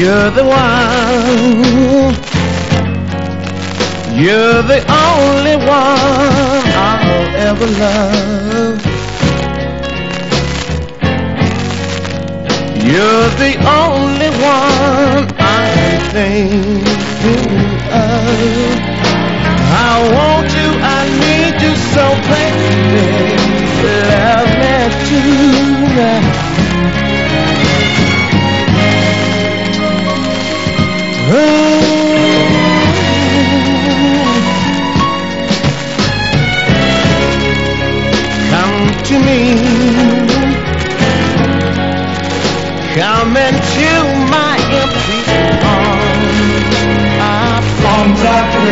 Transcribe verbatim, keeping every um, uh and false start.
You're the one. You're the only one I'll ever love. You're the only one I'm thinking of. I want you, I need you so bad.